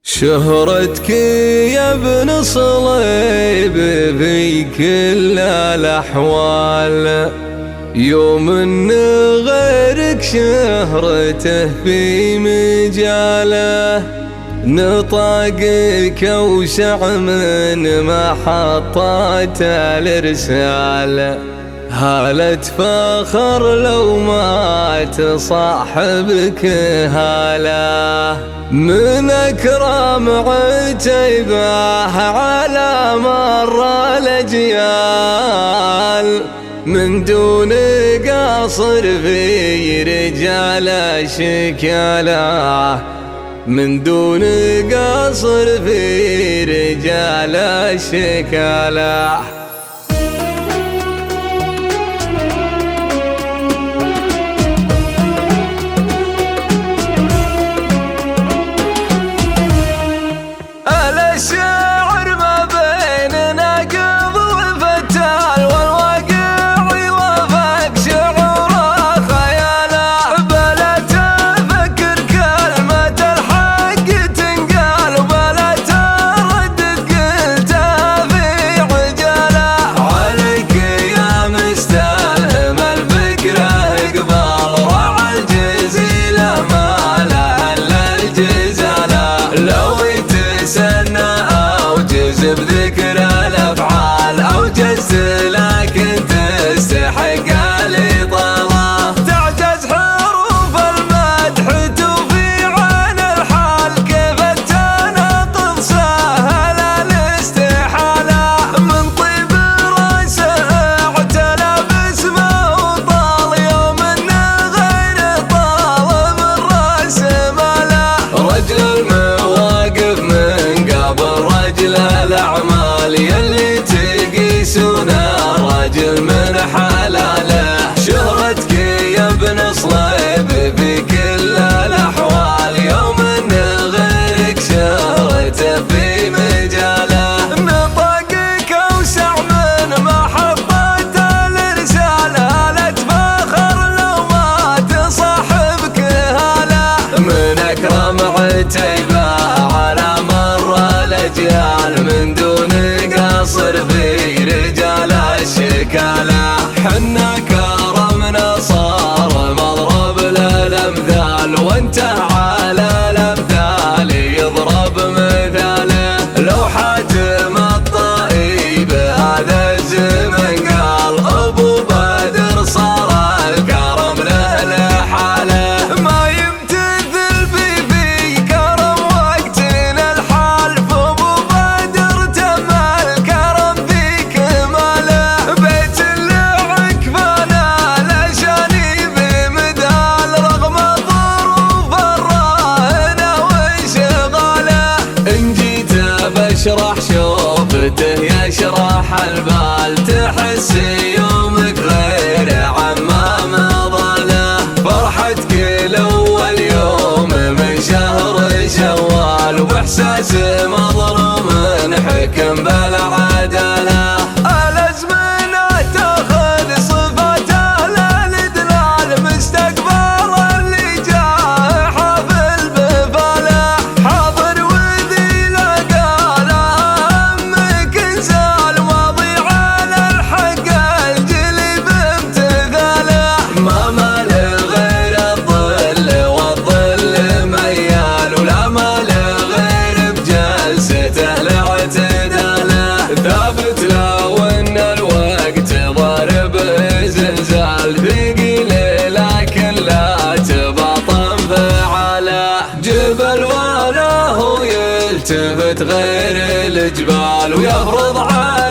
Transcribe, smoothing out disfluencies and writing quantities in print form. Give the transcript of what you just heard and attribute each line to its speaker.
Speaker 1: شهرتك يا ابن صليب في كل الأحوال، يوم ان غيرك شهرته في مجاله، نطاقك اوسع من محطات الارسال، هالة فخر لو ما تصاحبك هاله، من اكرم عتيبه على مر الاجيال، من دون قصر في رجال شكاله، من دون قصر في رجال شكاله.
Speaker 2: الشعر ما بين ناقض وفتال، والواقع يوافق شعوره خياله، بلا تفكر كلمة الحق تنقال، وبلا تردد قلتها في عجاله. عليك يا مستلهم الفكرة اقبال، راعى الجزيلة ما له الا الجزاله، لو سنة أوجز بذكر الأفعال، أوجزت لكن تستحق الإطالة، تعجز حروف المدح توفي عن الحال، كيف التناقض سهل الاستحالة، من طيب راسه اعتلى باسمه وطال، يوم انه غير طالب الراس ماله، رجل المواقف رجل الأعمال يلي تقيسونه رجل من حلاله، شهرتك يا ابن صليب في كل الأحوال، يوم ان غيرك شهرته في مجاله، نطاقك أوسع من محطات الإرسال، هالة فخر لو ما تصاحبك هاله، من أكرم عتيبه على مر الأجيال، من دون قصر في رجال الشكاله، حنا كرمنا صار مضرب للأمثال، وانت على الأمثال يضرب مثاله، لو حاتم الطيب هذا الزمن قال، أبو بدر صار الكرم له لحاله، ما يمتثل في كرم وقتنا الحال، فأبو بدر تم الكرم في كماله، بيت اللي عكفنا لشاني بمدال، رغم ظروف الراهنة وانشغاله، إن جيت بشرح شوفته يشرح البال، تحس يومك غير عما مضى له، فرحتك الأول يوم من شهر شوال، وإحساس مظلوم حكم بالعدالة، الأزمنة تاخذ صفات الإدلال، مستقبل اللي جاء حافل بفاله، حاضر وذي لقى همك انزال، واضي على الحق الجلي بامتثاله، ما مال غير الظل والظل ميال، ولا مال غير بجلسته لاعتداله، ثابت لو ان الوقت ضارب زلزال، ثقيل لكن لا تباطن فعاله، جبل ولا هو يلتفت غير الجبال، ويفرض على